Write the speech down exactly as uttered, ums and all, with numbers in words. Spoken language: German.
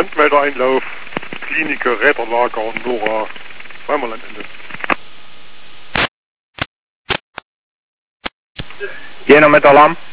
Brandmeldereinlauf, Klinike, Räderlager, Nora, zweimal am Ende. Jena mit Alarm.